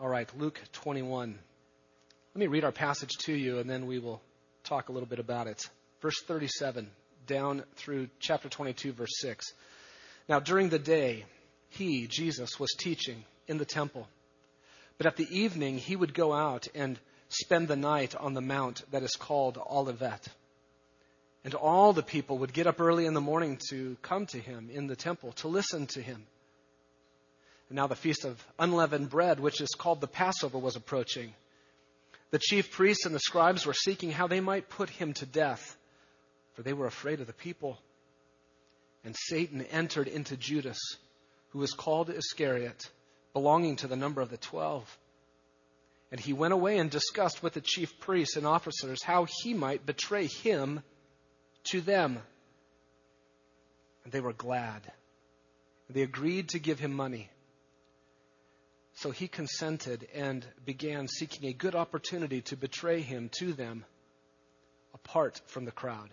All right, Luke 21. Let me read our passage to you, and then we will talk a little bit about it. Verse 37, down through chapter 22, verse 6. Now, during the day, he, Jesus, was teaching in the temple. But at the evening, he would go out and spend the night on the mount that is called Olivet. And all the people would get up early in the morning to come to him in the temple, to listen to him. And now the feast of unleavened bread, which is called the Passover, was approaching. The chief priests and the scribes were seeking how they might put him to death, for they were afraid of the people. And Satan entered into Judas, who was called Iscariot, belonging to the number of the 12. And he went away and discussed with the chief priests and officers how he might betray him to them. And they were glad. They agreed to give him money. So he consented and began seeking a good opportunity to betray him to them apart from the crowd.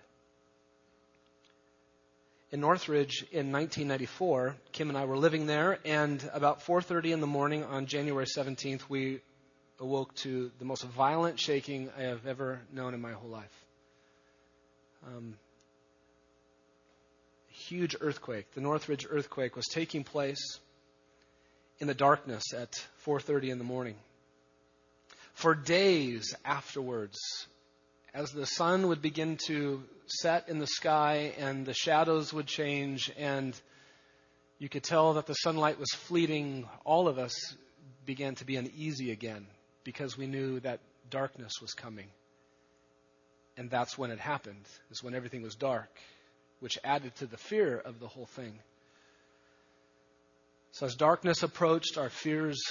In Northridge in 1994, Kim and I were living there, and about 4:30 in the morning on January 17th, we awoke to the most violent shaking I have ever known in my whole life. A huge earthquake. The Northridge earthquake was taking place in the darkness at 4:30 in the morning. For days afterwards, as the sun would begin to set in the sky and the shadows would change and you could tell that the sunlight was fleeting, all of us began to be uneasy again because we knew that darkness was coming. And that's when it happened, is when everything was dark, which added to the fear of the whole thing. So as darkness approached, our fears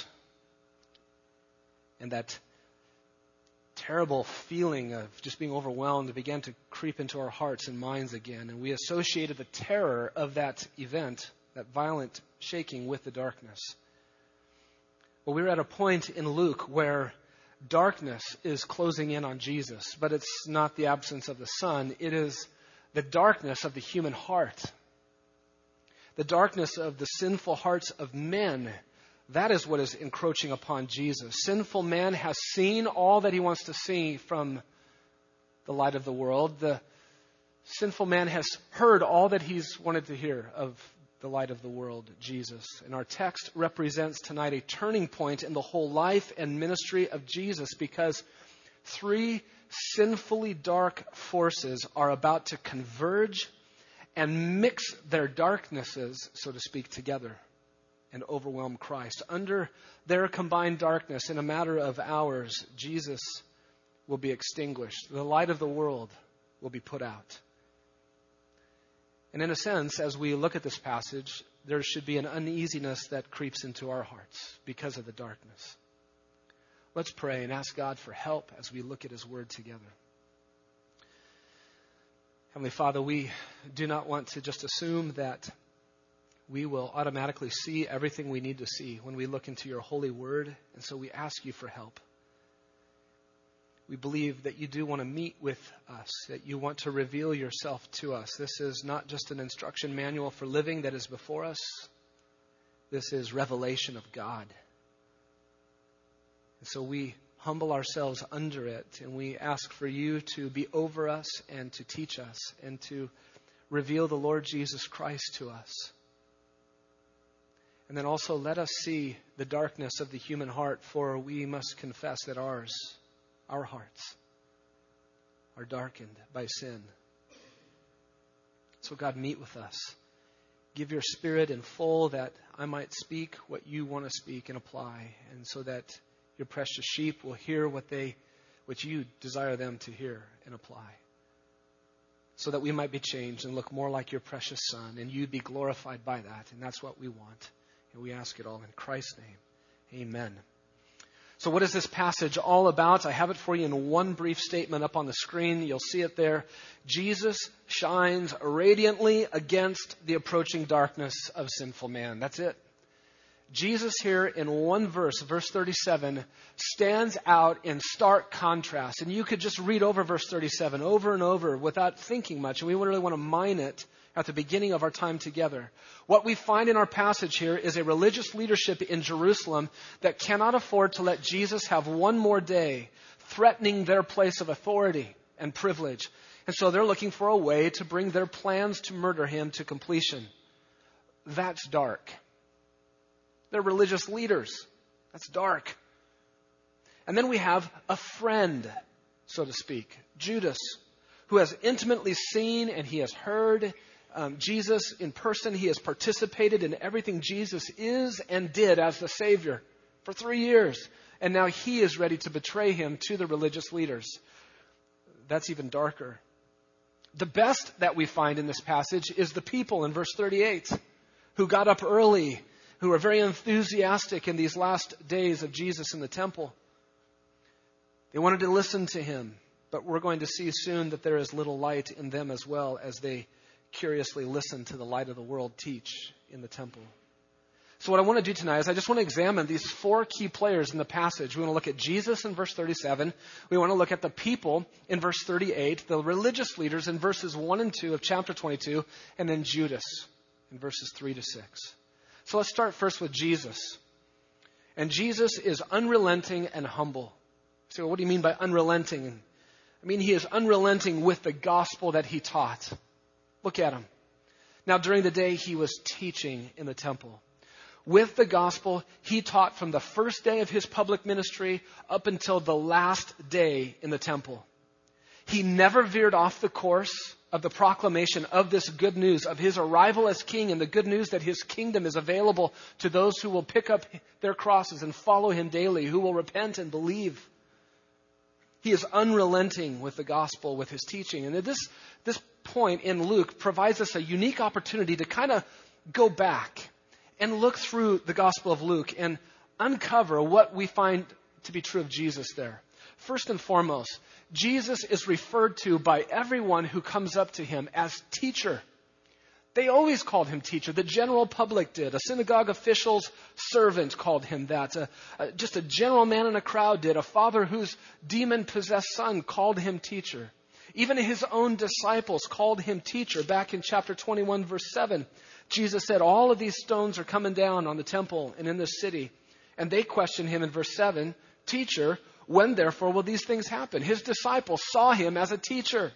and that terrible feeling of just being overwhelmed began to creep into our hearts and minds again. And we associated the terror of that event, that violent shaking, with the darkness. Well, we were at a point in Luke where darkness is closing in on Jesus, but it's not the absence of the sun. It is the darkness of the human heart. The darkness of the sinful hearts of men. That is what is encroaching upon Jesus. Sinful man has seen all that he wants to see from the light of the world. The sinful man has heard all that he's wanted to hear of the light of the world, Jesus. And our text represents tonight a turning point in the whole life and ministry of Jesus, because three sinfully dark forces are about to converge and mix their darknesses, so to speak, together and overwhelm Christ. Under their combined darkness, in a matter of hours, Jesus will be extinguished. The light of the world will be put out. And in a sense, as we look at this passage, there should be an uneasiness that creeps into our hearts because of the darkness. Let's pray and ask God for help as we look at His Word together. Heavenly Father, we do not want to just assume that we will automatically see everything we need to see when we look into your holy word. And so we ask you for help. We believe that you do want to meet with us, that you want to reveal yourself to us. This is not just an instruction manual for living that is before us. This is revelation of God. And so we humble ourselves under it, and we ask for you to be over us and to teach us and to reveal the Lord Jesus Christ to us. And then also let us see the darkness of the human heart, for we must confess that our hearts are darkened by sin. So God, meet with us. Give your Spirit in full that I might speak what you want to speak and apply, and so that your precious sheep will hear what you desire them to hear and apply, so that we might be changed and look more like your precious Son, and you be glorified by that. And that's what we want. And we ask it all in Christ's name. Amen. So what is this passage all about? I have it for you in one brief statement up on the screen. You'll see it there. Jesus shines radiantly against the approaching darkness of sinful man. That's it. Jesus here in one verse, verse 37, stands out in stark contrast. And you could just read over verse 37 over and over without thinking much. And we really want to mine it at the beginning of our time together. What we find in our passage here is a religious leadership in Jerusalem that cannot afford to let Jesus have one more day threatening their place of authority and privilege. And so they're looking for a way to bring their plans to murder him to completion. That's dark. They're religious leaders. That's dark. And then we have a friend, so to speak, Judas, who has intimately seen and he has heard Jesus in person. He has participated in everything Jesus is and did as the Savior for 3 years. And now he is ready to betray him to the religious leaders. That's even darker. The best that we find in this passage is the people in verse 38 who got up early, who are very enthusiastic in these last days of Jesus in the temple. They wanted to listen to him, but we're going to see soon that there is little light in them as well as they curiously listen to the light of the world teach in the temple. So what I want to do tonight is I just want to examine these 4 key players in the passage. We want to look at Jesus in verse 37. We want to look at the people in verse 38, the religious leaders in verses 1 and 2 of chapter 22, and then Judas in verses 3 to 6. So let's start first with Jesus. And Jesus is unrelenting and humble. So what do you mean by unrelenting? I mean, he is unrelenting with the gospel that he taught. Look at him. Now, during the day, he was teaching in the temple. With the gospel, he taught from the first day of his public ministry up until the last day in the temple. He never veered off the course of the proclamation of this good news, of his arrival as king, and the good news that his kingdom is available to those who will pick up their crosses and follow him daily, who will repent and believe. He is unrelenting with the gospel, with his teaching. And at this point in Luke provides us a unique opportunity to kind of go back and look through the gospel of Luke and uncover what we find to be true of Jesus there. First and foremost, Jesus is referred to by everyone who comes up to him as teacher. They always called him teacher. The general public did. A synagogue official's servant called him that. Just a general man in a crowd did. A father whose demon-possessed son called him teacher. Even his own disciples called him teacher. Back in chapter 21, verse 7, Jesus said, all of these stones are coming down on the temple and in the city. And they questioned him in verse 7, teacher, when therefore will these things happen? His disciples saw him as a teacher.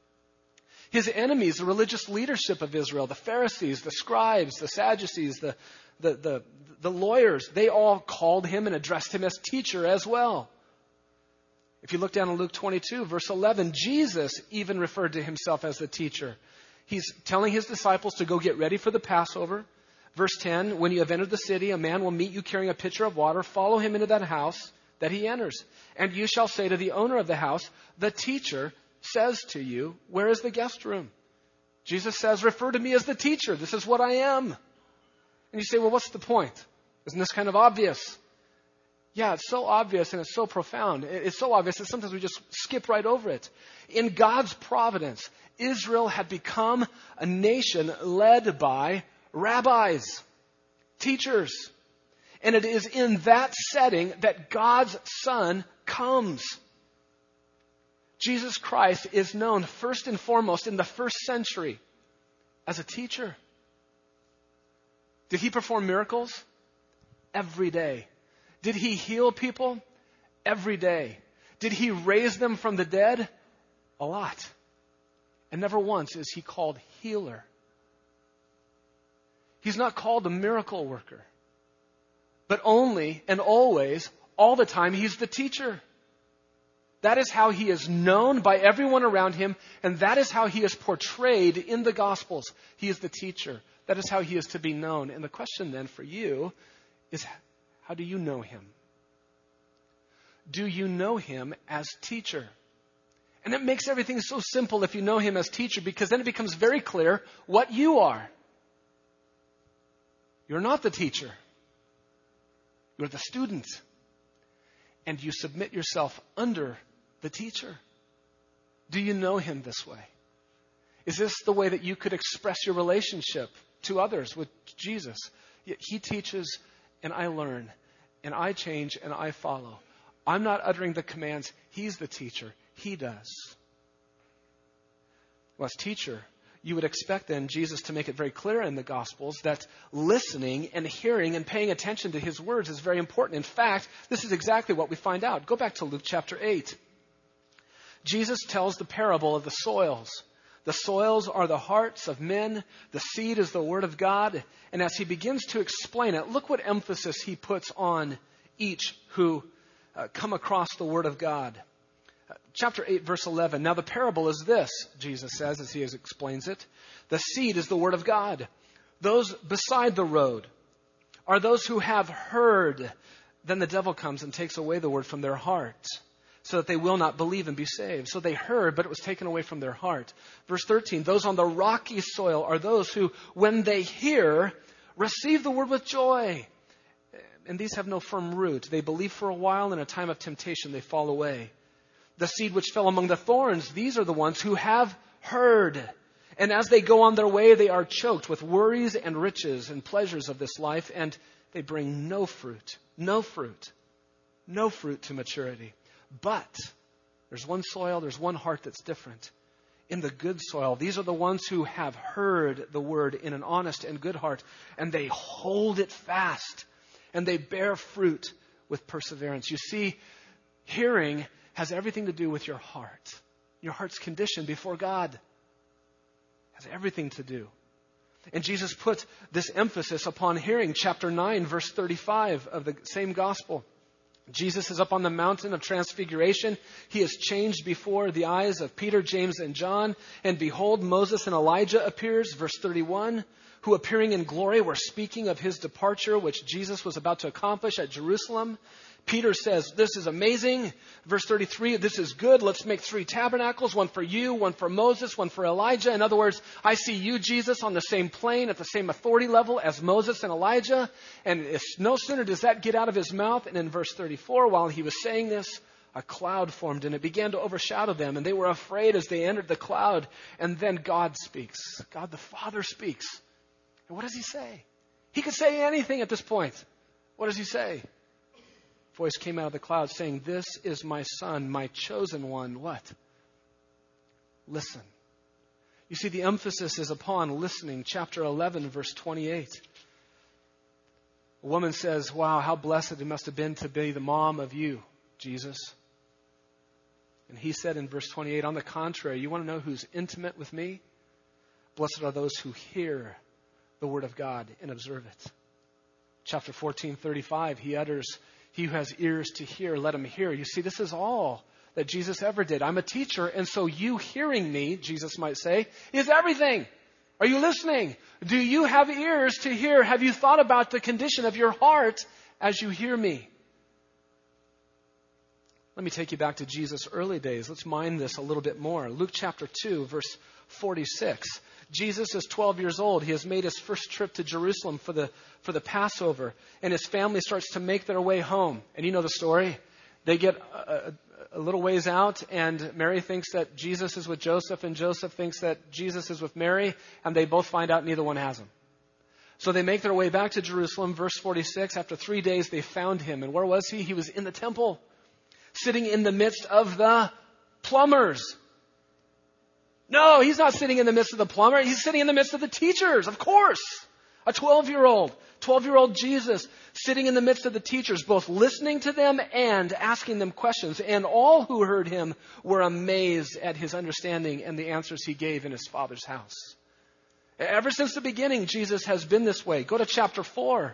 His enemies, the religious leadership of Israel, the Pharisees, the scribes, the Sadducees, the lawyers, they all called him and addressed him as teacher as well. If you look down in Luke 22, verse 11, Jesus even referred to himself as the teacher. He's telling his disciples to go get ready for the Passover. Verse 10, when you have entered the city, a man will meet you carrying a pitcher of water. Follow him into that house that he enters. And you shall say to the owner of the house, the teacher says to you, where is the guest room? Jesus says, refer to me as the teacher. This is what I am. And you say, well, what's the point? Isn't this kind of obvious? Yeah, it's so obvious and it's so profound. It's so obvious that sometimes we just skip right over it. In God's providence, Israel had become a nation led by rabbis, teachers. And it is in that setting that God's Son comes. Jesus Christ is known first and foremost in the first century as a teacher. Did he perform miracles? Every day. Did he heal people? Every day. Did he raise them from the dead? A lot. And never once is he called healer. He's not called a miracle worker. But only and always, all the time, he's the teacher. That is how he is known by everyone around him, and that is how he is portrayed in the Gospels. He is the teacher. That is how he is to be known. And the question then for you is, how do you know him? Do you know him as teacher? And it makes everything so simple if you know him as teacher, because then it becomes very clear what you are. You're not the teacher. You're the student. And you submit yourself under the teacher. Do you know him this way? Is this the way that you could express your relationship to others with Jesus? He teaches and I learn, and I change and I follow. I'm not uttering the commands. He's the teacher. He does. Well, as teacher, you would expect then Jesus to make it very clear in the Gospels that listening and hearing and paying attention to his words is very important. In fact, this is exactly what we find out. Go back to Luke chapter 8. Jesus tells the parable of the soils. The soils are the hearts of men. The seed is the word of God. And as he begins to explain it, look what emphasis he puts on each who come across the word of God. Chapter 8, verse 11. Now the parable is this, Jesus says as he explains it. The seed is the word of God. Those beside the road are those who have heard. Then the devil comes and takes away the word from their heart, so that they will not believe and be saved. So they heard, but it was taken away from their heart. Verse 13, those on the rocky soil are those who, when they hear, receive the word with joy. And these have no firm root. They believe for a while, and in a time of temptation they fall away. The seed which fell among the thorns, these are the ones who have heard. And as they go on their way, they are choked with worries and riches and pleasures of this life, and they bring no fruit to maturity. But there's one soil, there's one heart that's different. In the good soil, these are the ones who have heard the word in an honest and good heart, and they hold it fast, and they bear fruit with perseverance. You see, hearing has everything to do with your heart. Your heart's condition before God has everything to do. And Jesus put this emphasis upon hearing. Chapter 9, verse 35 of the same gospel. Jesus is up on the mountain of transfiguration. He is changed before the eyes of Peter, James, and John. And behold, Moses and Elijah appears, verse 31, who appearing in glory were speaking of his departure, which Jesus was about to accomplish at Jerusalem. Peter says, this is amazing. Verse 33, this is good. Let's make 3 tabernacles, one for you, one for Moses, one for Elijah. In other words, I see you, Jesus, on the same plane, at the same authority level as Moses and Elijah. And no sooner does that get out of his mouth. And in verse 34, while he was saying this, a cloud formed and it began to overshadow them. And they were afraid as they entered the cloud. And then God speaks. God the Father speaks. And what does he say? He could say anything at this point. What does he say? Voice came out of the cloud saying, this is my son, my chosen one. What? Listen. You see, the emphasis is upon listening. Chapter 11, verse 28. A woman says, wow, how blessed it must have been to be the mom of you, Jesus. And he said in verse 28, on the contrary, you want to know who's intimate with me? Blessed are those who hear the word of God and observe it. Chapter 14, 35, he utters, he who has ears to hear, let him hear. You see, this is all that Jesus ever did. I'm a teacher, and so you hearing me, Jesus might say, is everything. Are you listening? Do you have ears to hear? Have you thought about the condition of your heart as you hear me? Let me take you back to Jesus' early days. Let's mind this a little bit more. Luke chapter 2, verse 46. Jesus is 12 years old. He has made his first trip to Jerusalem for the Passover. And his family starts to make their way home. And you know the story. They get a little ways out, and Mary thinks that Jesus is with Joseph, and Joseph thinks that Jesus is with Mary, and they both find out neither one has him. So they make their way back to Jerusalem. Verse 46, after 3 days they found him. And where was he? He was in the temple, sitting in the midst of the plumbers. No, he's not sitting in the midst of the plumber. He's sitting in the midst of the teachers, of course. A 12-year-old Jesus sitting in the midst of the teachers, both listening to them and asking them questions. And all who heard him were amazed at his understanding and the answers he gave in his Father's house. Ever since the beginning, Jesus has been this way. Go to chapter 4.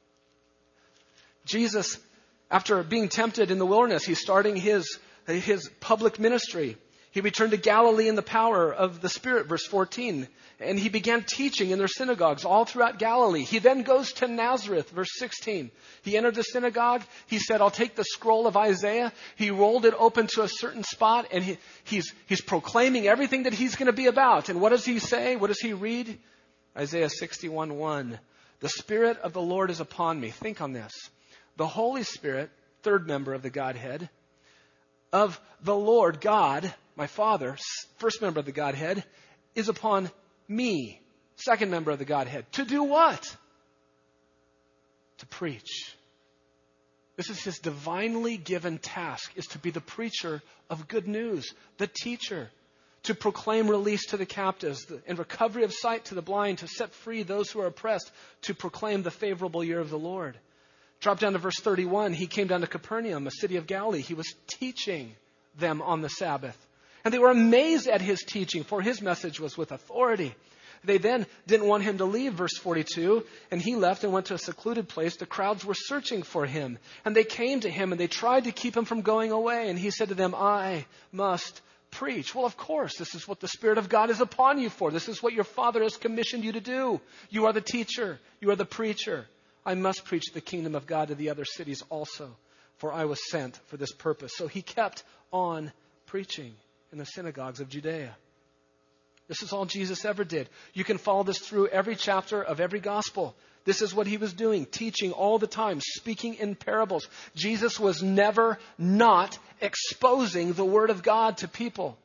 Jesus, after being tempted in the wilderness, he's starting his public ministry. He returned to Galilee in the power of the Spirit, verse 14. And he began teaching in their synagogues all throughout Galilee. He then goes to Nazareth, verse 16. He entered the synagogue. He said, I'll take the scroll of Isaiah. He rolled it open to a certain spot, and he's proclaiming everything that he's going to be about. And what does he say? What does he read? Isaiah 61:1. The Spirit of the Lord is upon me. Think on this. The Holy Spirit, third member of the Godhead, of the Lord God, my Father, first member of the Godhead, is upon me, second member of the Godhead. To do what? to preach. This is his divinely given task, is to be the preacher of good news, the teacher, to proclaim release to the captives and recovery of sight to the blind, to set free those who are oppressed, to proclaim the favorable year of the Lord. Drop down to verse 31. He came down to Capernaum, a city of Galilee. He was teaching them on the Sabbath. And they were amazed at his teaching, for his message was with authority. They then didn't want him to leave, verse 42, and he left and went to a secluded place. The crowds were searching for him, and they came to him, and they tried to keep him from going away. And he said to them, I must preach. Well, of course, this is what the Spirit of God is upon you for. This is what your Father has commissioned you to do. You are the teacher. You are the preacher. I must preach the kingdom of God to the other cities also, for I was sent for this purpose. So he kept on preaching in the synagogues of Judea. This is all Jesus ever did. You can follow this through every chapter of every gospel. This is what he was doing, teaching all the time, speaking in parables. Jesus was never not exposing the word of God to people.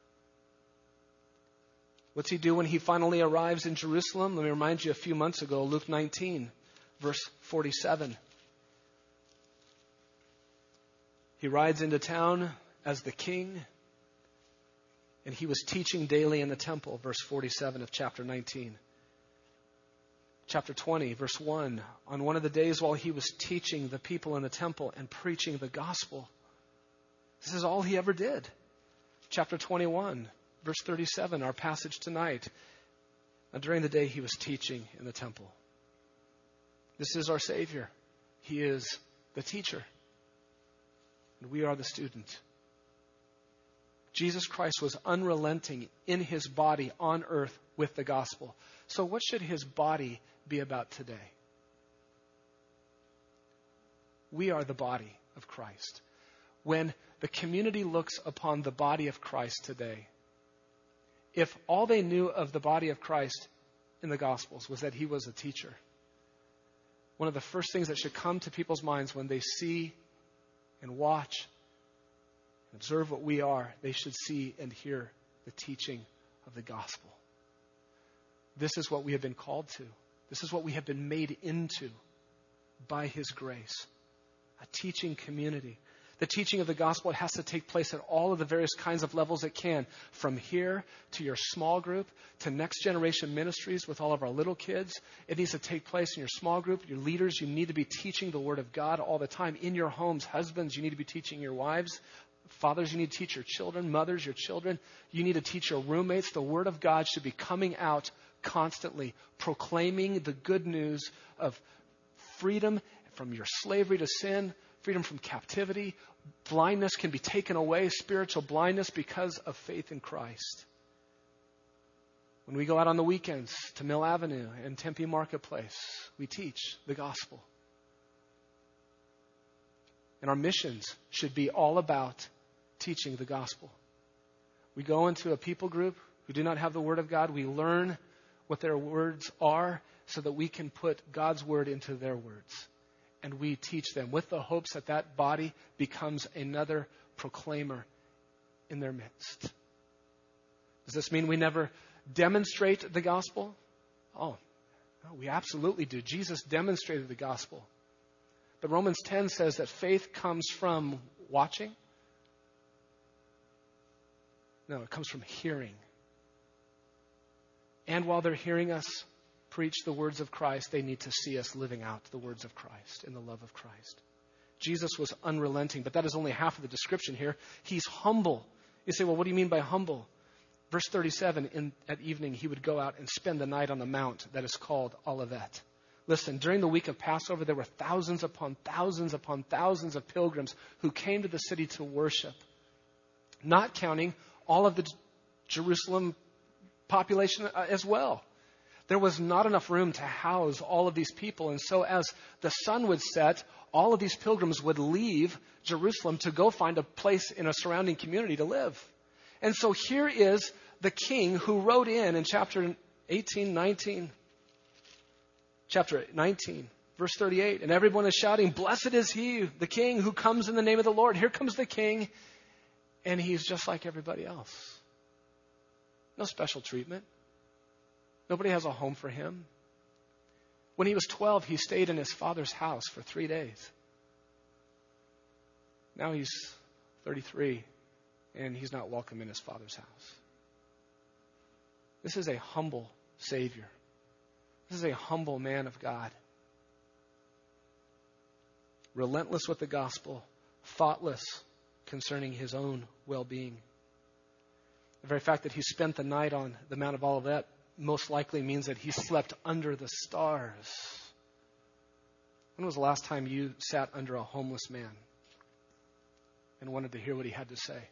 What's he do when he finally arrives in Jerusalem? Let me remind you, a few months ago, Luke 19, verse 47. He rides into town as the king, and he was teaching daily in the temple, verse 47 of chapter 19. Chapter 20, verse 1. On one of the days while he was teaching the people in the temple and preaching the gospel. This is all he ever did. Chapter 21, verse 37, our passage tonight. And during the day he was teaching in the temple. This is our Savior. He is the teacher. And we are the student. Jesus Christ was unrelenting in his body on earth with the gospel. So what should his body be about today? We are the body of Christ. When the community looks upon the body of Christ today, if all they knew of the body of Christ in the Gospels was that he was a teacher, one of the first things that should come to people's minds when they see and watch and observe what we are, they should see and hear the teaching of the gospel. This is what we have been called to. This is what we have been made into by his grace. A teaching community. The teaching of the gospel has to take place at all of the various kinds of levels it can. From here to your small group, to next generation ministries with all of our little kids. It needs to take place in your small group. Your leaders, you need to be teaching the word of God all the time. In your homes, husbands, you need to be teaching your wives. Fathers, you need to teach your children. Mothers, your children. You need to teach your roommates. The word of God should be coming out constantly, proclaiming the good news of freedom from your slavery to sin, freedom from captivity. Blindness can be taken away, spiritual blindness, because of faith in Christ. When we go out on the weekends to Mill Avenue and Tempe Marketplace, we teach the gospel. And our missions should be all about teaching the gospel. We go into a people group who do not have the word of God. We learn what their words are so that we can put God's word into their words. And we teach them with the hopes that that body becomes another proclaimer in their midst. Does this mean we never demonstrate the gospel? Oh, no, we absolutely do. Jesus demonstrated the gospel. But Romans 10 says that faith comes from watching. No, it comes from hearing. And while they're hearing us preach the words of Christ, they need to see us living out the words of Christ in the love of Christ. Jesus was unrelenting, but that is only half of the description here. He's humble. You say, well, what do you mean by humble? Verse 37, at evening, he would go out and spend the night on the mount that is called Olivet. Listen, during the week of Passover, there were thousands upon thousands upon thousands of pilgrims who came to the city to worship, not counting all of the Jerusalem population as well. There was not enough room to house all of these people. And so as the sun would set, all of these pilgrims would leave Jerusalem to go find a place in a surrounding community to live. And so here is the king who rode in chapter 19, verse 38. And everyone is shouting, "Blessed is he, the king who comes in the name of the Lord." Here comes the king. And he's just like everybody else. No special treatment. Nobody has a home for him. When he was 12, he stayed in his father's house for 3 days. Now he's 33, and he's not welcome in his father's house. This is a humble Savior. This is a humble man of God. Relentless with the gospel, thoughtless concerning his own well-being. The very fact that he spent the night on the Mount of Olivet most likely means that he slept under the stars. When was the last time you sat under a homeless man and wanted to hear what he had to say?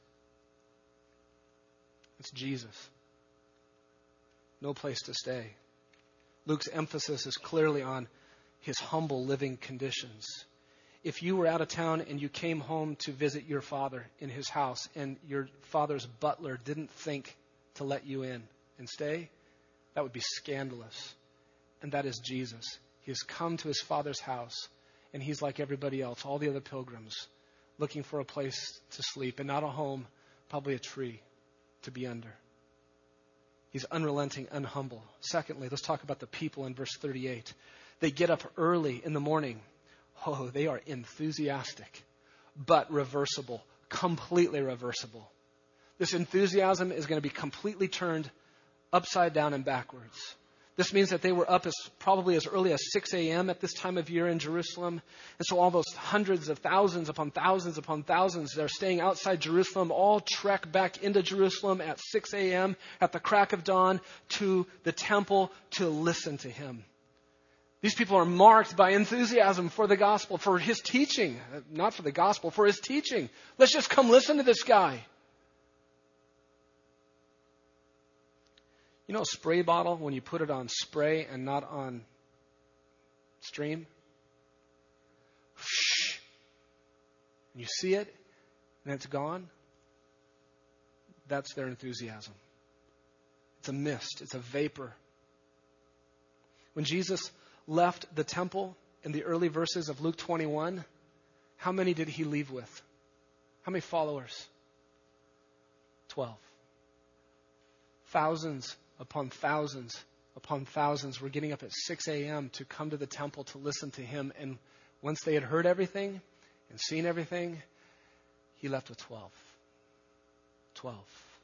It's Jesus. No place to stay. Luke's emphasis is clearly on his humble living conditions. If you were out of town and you came home to visit your father in his house and your father's butler didn't think to let you in and stay, that would be scandalous. And that is Jesus. He has come to his father's house, and he's like everybody else, all the other pilgrims, looking for a place to sleep, and not a home, probably a tree to be under. He's unrelenting, unhumble. Secondly, let's talk about the people in verse 38. They get up early in the morning. Oh, they are enthusiastic, but reversible, completely reversible. This enthusiasm is going to be completely turned upside down and backwards. This means that they were up probably as early as 6 a.m. at this time of year in Jerusalem. And so all those hundreds of thousands upon thousands upon thousands that are staying outside Jerusalem all trek back into Jerusalem at 6 a.m. at the crack of dawn to the temple to listen to him. These people are marked by enthusiasm for the gospel, for his teaching. Not for the gospel, for his teaching. Let's just come listen to this guy. You know a spray bottle when you put it on spray and not on stream? Shh. And you see it and it's gone. That's their enthusiasm. It's a mist. It's a vapor. When Jesus left the temple in the early verses of Luke 21, how many did he leave with? How many followers? 12. Thousands upon thousands upon thousands were getting up at 6 a.m. to come to the temple to listen to him. And once they had heard everything and seen everything, he left with 12. 12.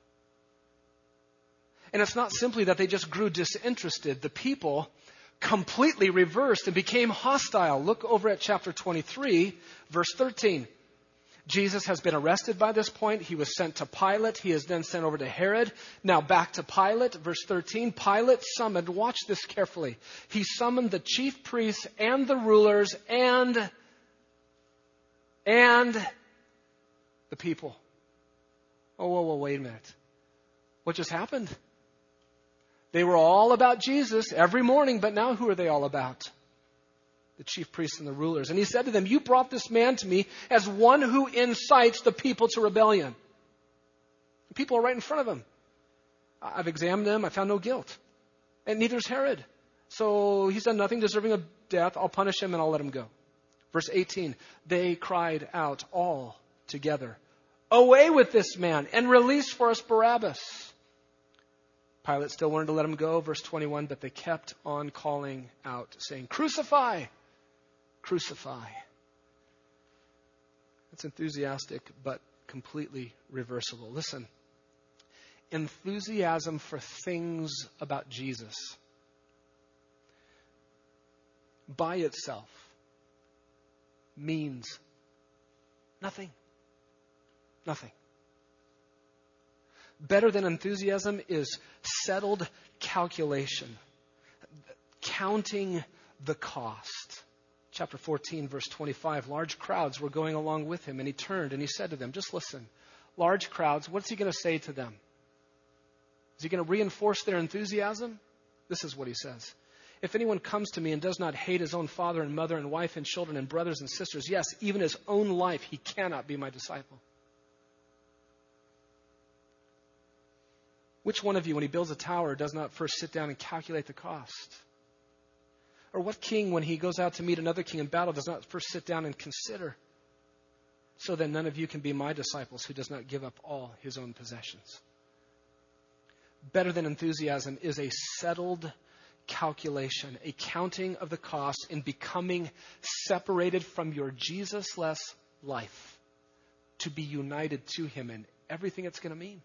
And it's not simply that they just grew disinterested. The people completely reversed and became hostile. Look over at chapter 23, verse 13. Jesus has been arrested by this point. He was sent to Pilate. He is then sent over to Herod. Now back to Pilate, verse 13. Pilate summoned, watch this carefully. He summoned the chief priests and the rulers and the people. Oh, wait a minute. What just happened? They were all about Jesus every morning, but now who are they all about? The chief priests and the rulers. And he said to them, you brought this man to me as one who incites the people to rebellion. The people are right in front of him. I've examined him. I found no guilt. And neither is Herod. So he's done nothing deserving of death. I'll punish him and I'll let him go. Verse 18, they cried out all together, away with this man and release for us Barabbas. Pilate still wanted to let him go. Verse 21, but they kept on calling out, saying, crucify, crucify. It's enthusiastic, but completely reversible. Listen, enthusiasm for things about Jesus by itself means nothing. Nothing. Better than enthusiasm is settled calculation, counting the cost. Chapter 14, verse 25, large crowds were going along with him, and he turned and he said to them, just listen, large crowds, what's he going to say to them? Is he going to reinforce their enthusiasm? This is what he says. If anyone comes to me and does not hate his own father and mother and wife and children and brothers and sisters, yes, even his own life, he cannot be my disciple. Which one of you, when he builds a tower, does not first sit down and calculate the cost? Or what king, when he goes out to meet another king in battle, does not first sit down and consider? So then none of you can be my disciples who does not give up all his own possessions. Better than enthusiasm is a settled calculation, a counting of the cost in becoming separated from your Jesus-less life to be united to him and everything it's going to mean.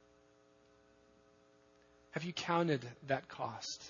Have you counted that cost?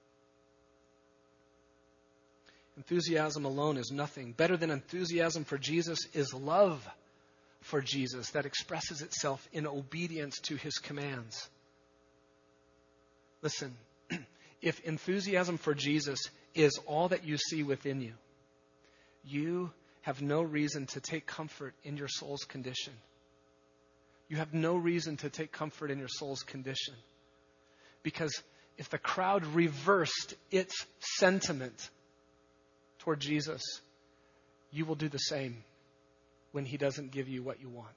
Enthusiasm alone is nothing. Better than enthusiasm for Jesus is love for Jesus that expresses itself in obedience to his commands. Listen, if enthusiasm for Jesus is all that you see within you, you have no reason to take comfort in your soul's condition. You have no reason to take comfort in your soul's condition. Because if the crowd reversed its sentiment toward Jesus, you will do the same when he doesn't give you what you want.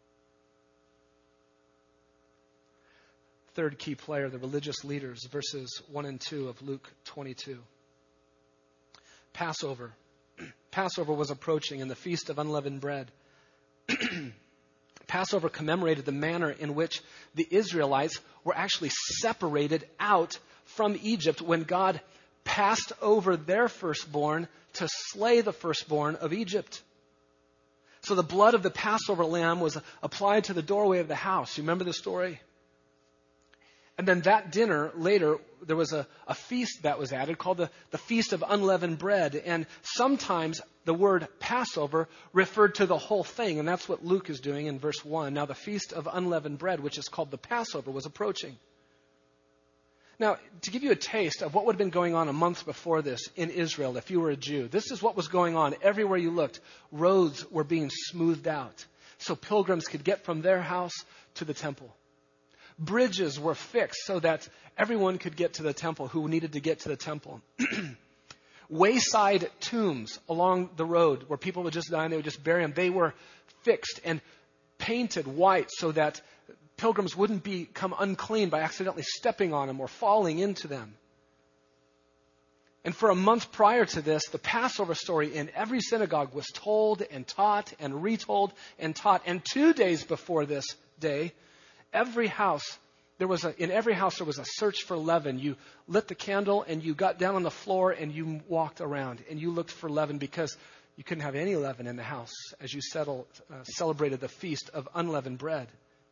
Third key player, the religious leaders, verses 1 and 2 of Luke 22. Passover. Passover was approaching, and the Feast of Unleavened Bread. Passover commemorated the manner in which the Israelites were actually separated out from Egypt when God passed over their firstborn to slay the firstborn of Egypt. So the blood of the Passover lamb was applied to the doorway of the house. You remember the story? And then that dinner, later, there was a feast that was added called the Feast of Unleavened Bread. And sometimes the word Passover referred to the whole thing. And that's what Luke is doing in verse 1. Now the Feast of Unleavened Bread, which is called the Passover, was approaching. Now, to give you a taste of what would have been going on a month before this in Israel, if you were a Jew, this is what was going on everywhere you looked. Roads were being smoothed out so pilgrims could get from their house to the temple. Bridges were fixed so that everyone could get to the temple who needed to get to the temple. Wayside tombs along the road where people would just die and they would just bury them, they were fixed and painted white so that pilgrims wouldn't become unclean by accidentally stepping on them or falling into them. And for a month prior to this, the Passover story in every synagogue was told and taught and retold and taught. And 2 days before this day, in every house there was a search for leaven. You lit the candle and you got down on the floor and you walked around and you looked for leaven because you couldn't have any leaven in the house as you celebrated the Feast of Unleavened Bread.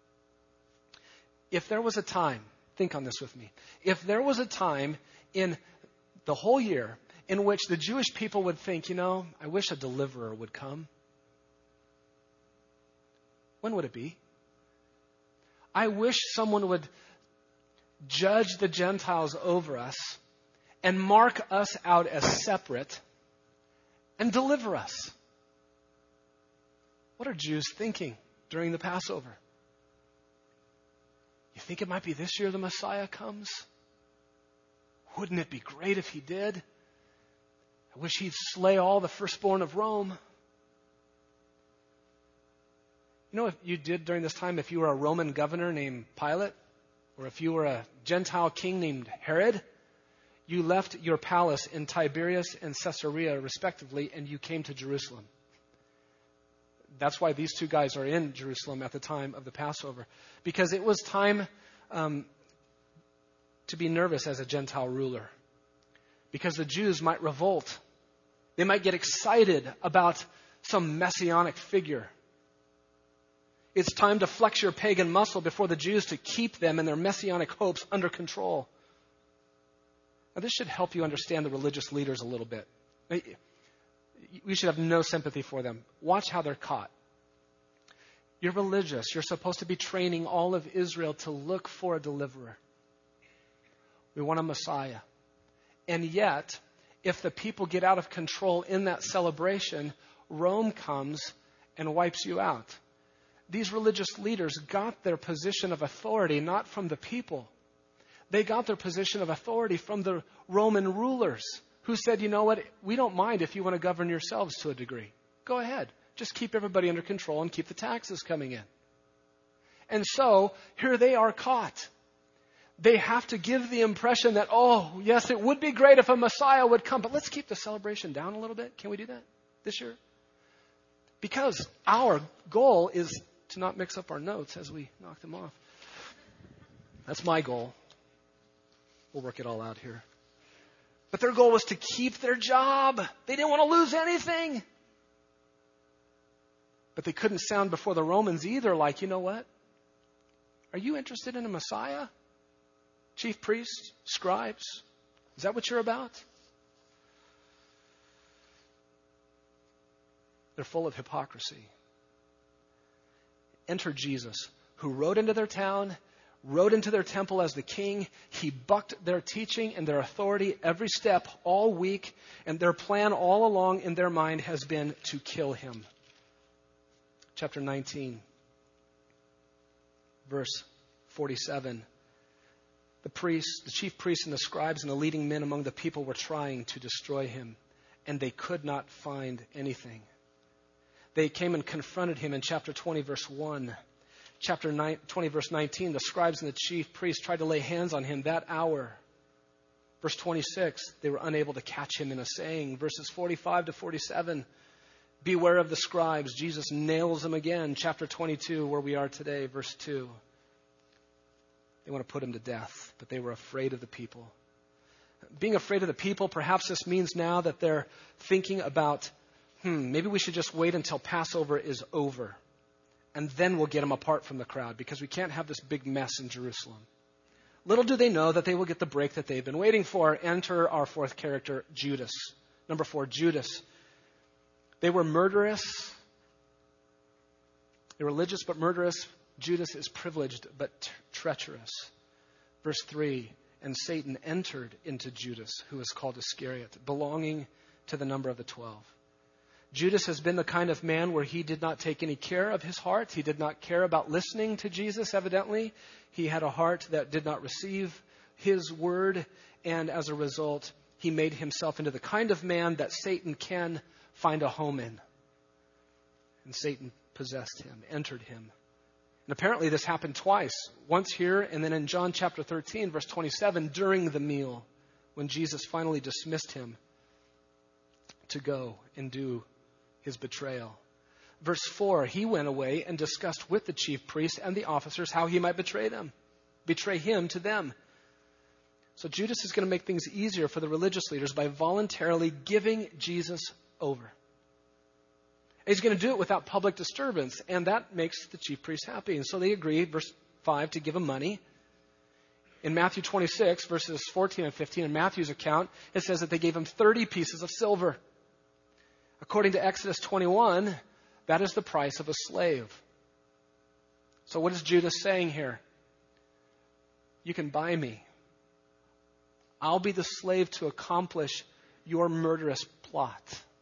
If there was a time, think on this with me, if there was a time in the whole year in which the Jewish people would think, I wish a deliverer would come, when would it be? I wish someone would judge the Gentiles over us and mark us out as separate and deliver us. What are Jews thinking during the Passover? You think it might be this year the Messiah comes? Wouldn't it be great if he did? I wish he'd slay all the firstborn of Rome. You know what you did during this time if you were a Roman governor named Pilate, or if you were a Gentile king named Herod? You left your palace in Tiberias and Caesarea, respectively, and you came to Jerusalem. That's why these two guys are in Jerusalem at the time of the Passover. Because it was time to be nervous as a Gentile ruler. Because the Jews might revolt. They might get excited about some messianic figure. It's time to flex your pagan muscle before the Jews to keep them and their messianic hopes under control. Now, this should help you understand the religious leaders a little bit. We should have no sympathy for them. Watch how they're caught. You're religious. You're supposed to be training all of Israel to look for a deliverer. We want a Messiah. And yet, if the people get out of control in that celebration, Rome comes and wipes you out. These religious leaders got their position of authority not from the people. They got their position of authority from the Roman rulers who said, you know what, we don't mind if you want to govern yourselves to a degree. Go ahead. Just keep everybody under control and keep the taxes coming in. And so, here they are caught. They have to give the impression that, oh, yes, it would be great if a Messiah would come, but let's keep the celebration down a little bit. Can we do that this year? Because our goal is to not mix up our notes as we knock them off. That's my goal. We'll work it all out here. But their goal was to keep their job. They didn't want to lose anything. But they couldn't sound before the Romans either like, you know what? Are you interested in a Messiah? Chief priests, scribes, is that what you're about? They're full of hypocrisy. Enter Jesus, who rode into their town, rode into their temple as the king. He bucked their teaching and their authority every step all week, and their plan all along in their mind has been to kill him. Chapter 19, verse 47. The priests, the chief priests and the scribes and the leading men among the people were trying to destroy him, and they could not find anything. They came and confronted him in chapter 20, verse 1. Chapter 20, verse 19, the scribes and the chief priests tried to lay hands on him that hour. Verse 26, they were unable to catch him in a saying. Verses 45 to 47, beware of the scribes. Jesus nails them again. Chapter 22, where we are today, verse 2. They want to put him to death, but they were afraid of the people. Being afraid of the people, perhaps this means now that they're thinking about, maybe we should just wait until Passover is over, and then we'll get him apart from the crowd, because we can't have this big mess in Jerusalem. Little do they know that they will get the break that they've been waiting for. Enter our fourth character, Judas. Number 4, Judas. They were murderous. They're religious but murderous. Judas is privileged but treacherous. Verse 3, and Satan entered into Judas, who is called Iscariot, belonging to the number of the 12. Judas has been the kind of man where he did not take any care of his heart. He did not care about listening to Jesus, evidently. He had a heart that did not receive his word, and as a result, he made himself into the kind of man that Satan can find a home in. And Satan possessed him, entered him. And apparently this happened twice. Once here, and then in John chapter 13, verse 27, during the meal, when Jesus finally dismissed him to go and do his betrayal. Verse 4, he went away and discussed with the chief priests and the officers how he might betray him to them. So Judas is going to make things easier for the religious leaders by voluntarily giving Jesus over. He's going to do it without public disturbance, and that makes the chief priests happy. And so they agree, verse 5, to give him money. In Matthew 26, verses 14 and 15, in Matthew's account, it says that they gave him 30 pieces of silver. According to Exodus 21, that is the price of a slave. So what is Judas saying here? You can buy me. I'll be the slave to accomplish your murderous plot.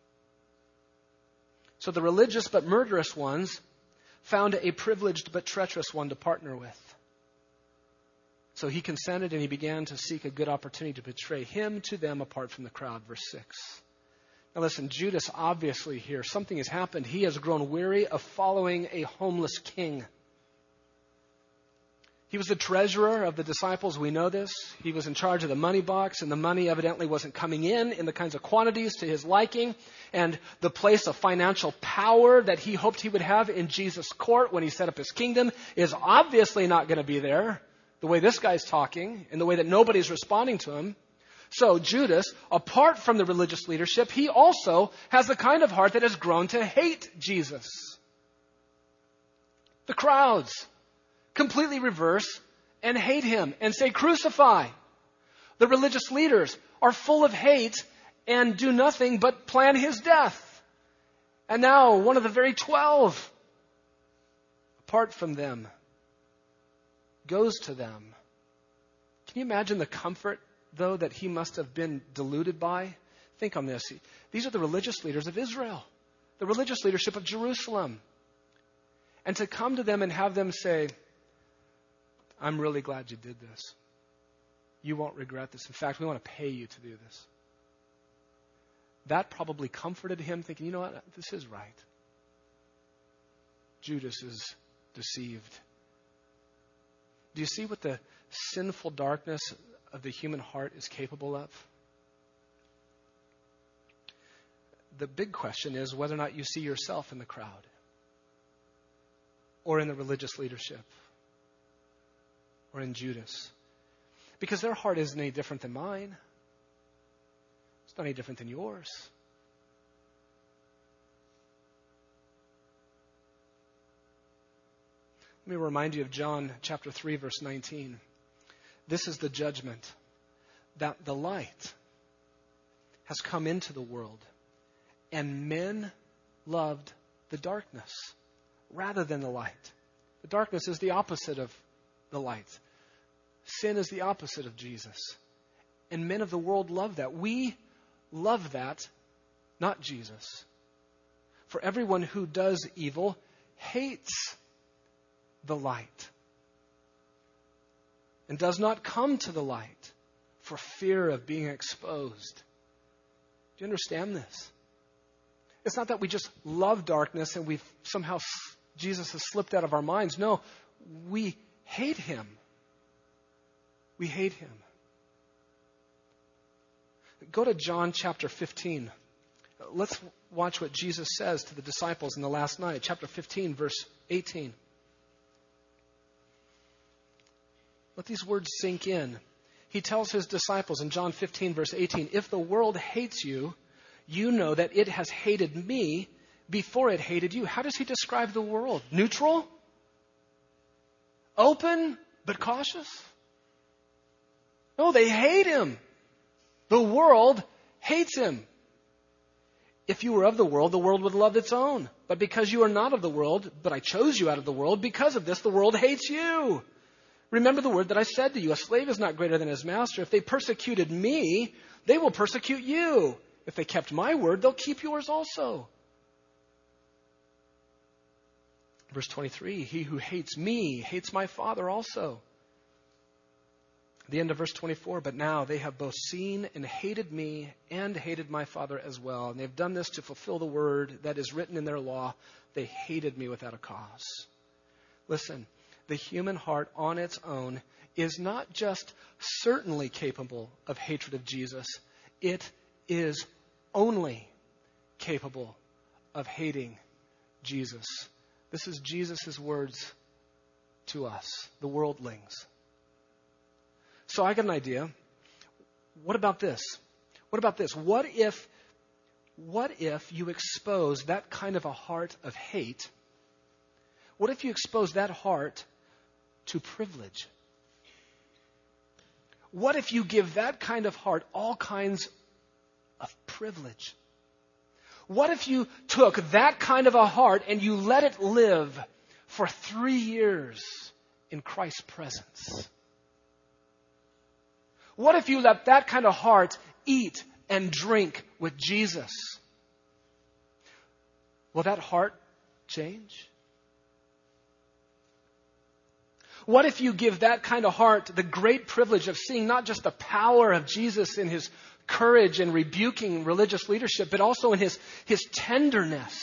So the religious but murderous ones found a privileged but treacherous one to partner with. So he consented, and he began to seek a good opportunity to betray him to them apart from the crowd. Verse 6. Now listen, Judas obviously here, something has happened. He has grown weary of following a homeless king. He was the treasurer of the disciples. We know this. He was in charge of the money box, and the money evidently wasn't coming in the kinds of quantities to his liking. And the place of financial power that he hoped he would have in Jesus' court when he set up his kingdom is obviously not going to be there, the way this guy's talking and the way that nobody's responding to him. So Judas, apart from the religious leadership, he also has the kind of heart that has grown to hate Jesus. The crowds completely reverse and hate him and say, crucify. The religious leaders are full of hate and do nothing but plan his death. And now one of the very 12, apart from them, goes to them. Can you imagine the comfort, though, that he must have been deluded by? Think on this. These are the religious leaders of Israel, the religious leadership of Jerusalem. And to come to them and have them say, I'm really glad you did this. You won't regret this. In fact, we want to pay you to do this. That probably comforted him, thinking, you know what, this is right. Judas is deceived. Do you see what the sinful darkness of the human heart is capable of? The big question is whether or not you see yourself in the crowd or in the religious leadership or in Judas. Because their heart isn't any different than mine. It's not any different than yours. Let me remind you of John chapter 3, verse 19. This is the judgment, that the light has come into the world, and men loved the darkness rather than the light. The darkness is the opposite of the light. Sin is the opposite of Jesus. And men of the world love that. We love that, not Jesus. For everyone who does evil hates the light and does not come to the light for fear of being exposed. Do you understand this? It's not that we just love darkness and Jesus has slipped out of our minds. No, we hate him. We hate him. Go to John chapter 15. Let's watch what Jesus says to the disciples in the last night. Chapter 15, verse 18. Let these words sink in. He tells his disciples in John 15, verse 18, if the world hates you, you know that it has hated me before it hated you. How does he describe the world? Neutral? Open, but cautious? No, they hate him. The world hates him. If you were of the world would love its own. But because you are not of the world, but I chose you out of the world, because of this, the world hates you. Remember the word that I said to you, a slave is not greater than his master. If they persecuted me, they will persecute you. If they kept my word, they'll keep yours also. Verse 23, he who hates me hates my Father also. The end of verse 24, but now they have both seen and hated me and hated my Father as well. And they've done this to fulfill the word that is written in their law. They hated me without a cause. Listen, the human heart on its own is not just certainly capable of hatred of Jesus. It is only capable of hating Jesus. This is Jesus' words to us, the worldlings. So I got an idea. What about this? What if you expose that kind of a heart of hate? What if you expose that heart to privilege? What if you give that kind of heart all kinds of privilege? What if you took that kind of a heart and you let it live for 3 years in Christ's presence? What if you let that kind of heart eat and drink with Jesus? Will that heart change? What if you give that kind of heart the great privilege of seeing not just the power of Jesus in his courage and rebuking religious leadership, but also in his tenderness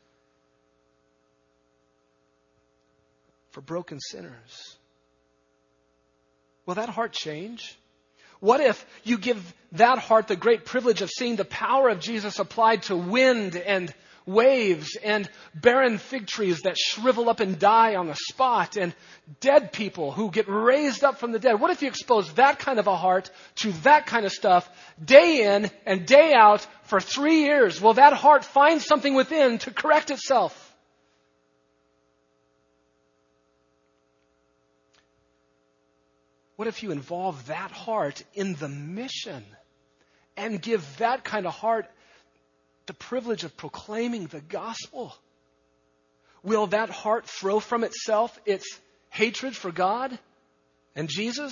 for broken sinners? Will that heart change? What if you give that heart the great privilege of seeing the power of Jesus applied to wind and waves and barren fig trees that shrivel up and die on the spot and dead people who get raised up from the dead? What if you expose that kind of a heart to that kind of stuff day in and day out for 3 years? Will that heart find something within to correct itself? What if you involve that heart in the mission and give that kind of heart the privilege of proclaiming the gospel? Will that heart throw from itself its hatred for God and Jesus?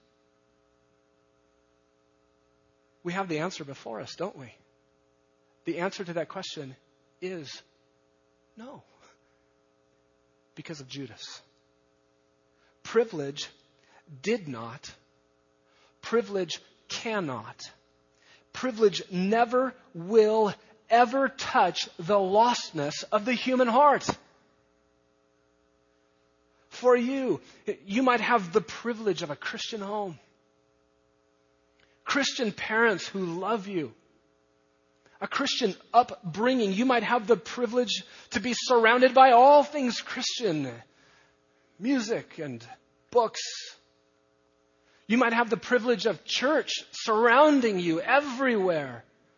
We have the answer before us, don't we? The answer to that question is no. Because of Judas. Privilege did not. Privilege cannot. Privilege never will ever touch the lostness of the human heart. For you might have the privilege of a Christian home. Christian parents who love you. A Christian upbringing. You might have the privilege to be surrounded by all things Christian. Music and books. You might have the privilege of church surrounding you everywhere.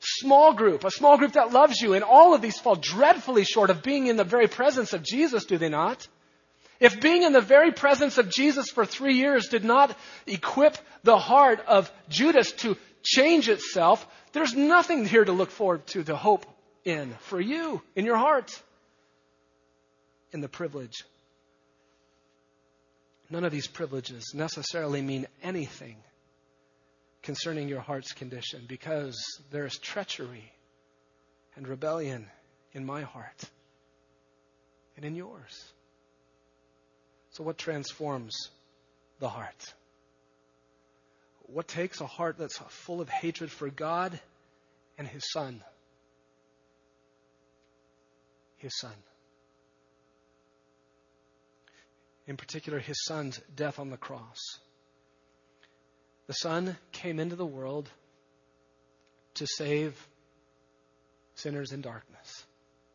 small group, a small group that loves you. And all of these fall dreadfully short of being in the very presence of Jesus, do they not? If being in the very presence of Jesus for 3 years did not equip the heart of Judas to change itself, there's nothing here to look forward to hope in for you, in your heart, in the privilege. None of these privileges necessarily mean anything concerning your heart's condition, because there is treachery and rebellion in my heart and in yours. So what transforms the heart? What takes a heart that's full of hatred for God and His Son? His Son. In particular, His Son's death on the cross. The Son came into the world to save sinners in darkness.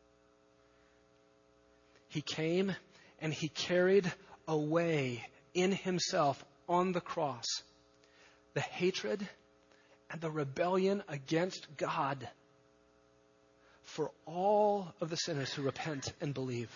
He came and He carried away in Himself on the cross the hatred and the rebellion against God for all of the sinners who repent and believe.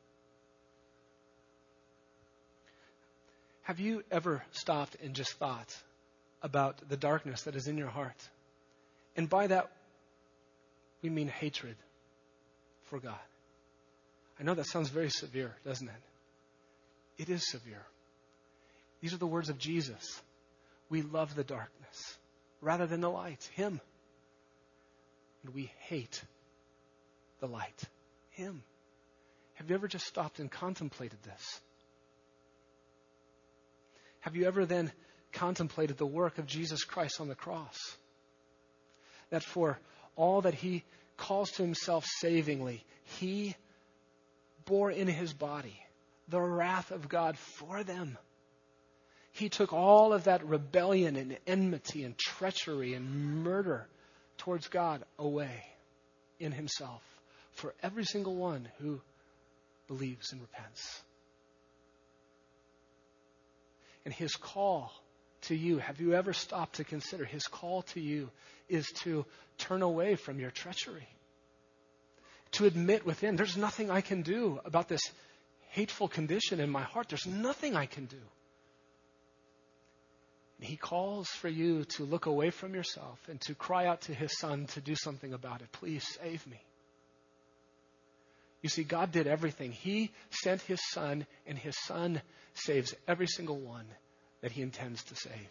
Have you ever stopped and just thought about the darkness that is in your heart? And by that, we mean hatred for God. I know that sounds very severe, doesn't it? It is severe. These are the words of Jesus. We love the darkness rather than the light, Him. And we hate the light, Him. Have you ever just stopped and contemplated this? Have you ever then contemplated the work of Jesus Christ on the cross? That for all that He calls to Himself savingly, He bore in His body the wrath of God for them. He took all of that rebellion and enmity and treachery and murder towards God away in Himself for every single one who believes and repents. And His call to you, have you ever stopped to consider His call to you is to turn away from your treachery? To admit within, there's nothing I can do about this hateful condition in my heart. There's nothing I can do. And He calls for you to look away from yourself and to cry out to His Son to do something about it. Please save me. You see, God did everything. He sent His Son, and His Son saves every single one that He intends to save.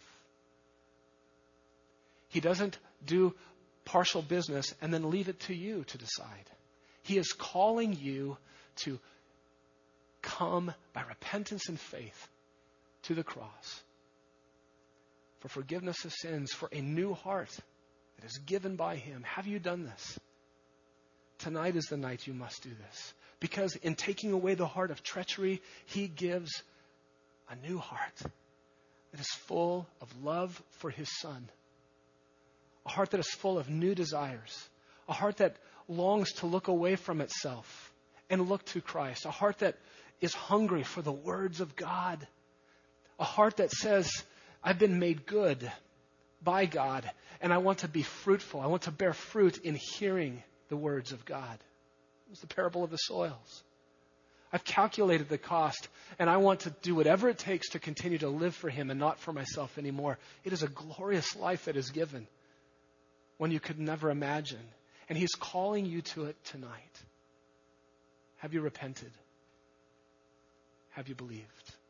He doesn't do partial business and then leave it to you to decide. He is calling you to come by repentance and faith to the cross for forgiveness of sins, for a new heart that is given by Him. Have you done this? Tonight is the night you must do this. Because in taking away the heart of treachery, He gives a new heart that is full of love for His Son. A heart that is full of new desires. A heart that longs to look away from itself and look to Christ. A heart that is hungry for the words of God. A heart that says, I've been made good by God, and I want to be fruitful. I want to bear fruit in hearing the words of God. It's the parable of the soils. I've calculated the cost, and I want to do whatever it takes to continue to live for Him and not for myself anymore. It is a glorious life that is given, one you could never imagine. And He's calling you to it tonight. Have you repented? Have you believed?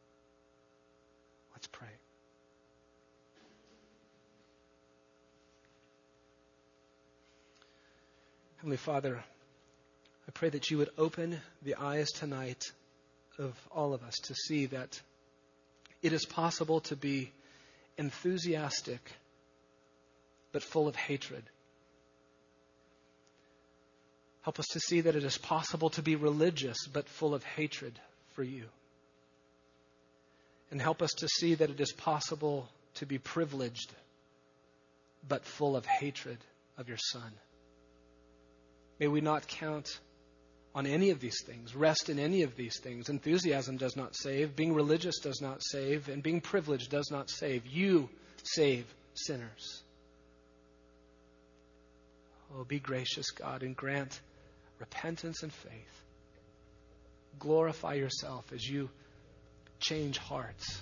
Let's pray. Heavenly Father, I pray that You would open the eyes tonight of all of us to see that it is possible to be enthusiastic but full of hatred. Help us to see that it is possible to be religious but full of hatred for You. And help us to see that it is possible to be privileged but full of hatred of Your Son. May we not count on any of these things, rest in any of these things. Enthusiasm does not save, being religious does not save, and being privileged does not save. You save sinners. Oh, be gracious, God, and grant repentance and faith. Glorify yourself as you change hearts.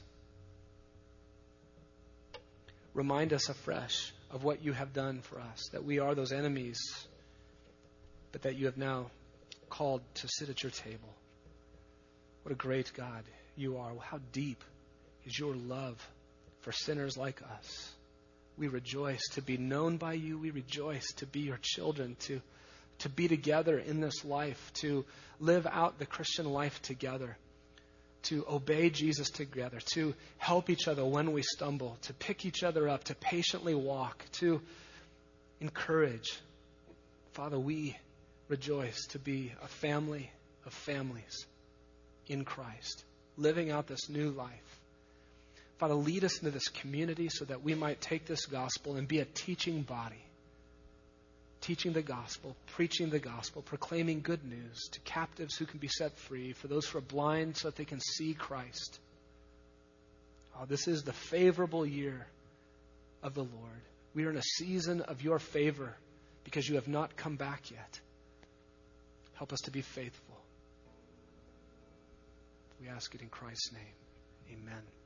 Remind us afresh of what you have done for us, that we are those enemies, but that you have now called to sit at your table. What a great God you are. How deep is your love for sinners like us. We rejoice to be known by you. We rejoice to be your children, to be together in this life, to live out the Christian life together, to obey Jesus together, to help each other when we stumble, to pick each other up, to patiently walk, to encourage. Father, we rejoice to be a family of families in Christ, living out this new life. Father, lead us into this community so that we might take this gospel and be a teaching body, teaching the gospel, preaching the gospel, proclaiming good news to captives who can be set free, for those who are blind so that they can see Christ. Oh, this is the favorable year of the Lord. We are in a season of your favor because you have not come back yet. Help us to be faithful. We ask it in Christ's name. Amen.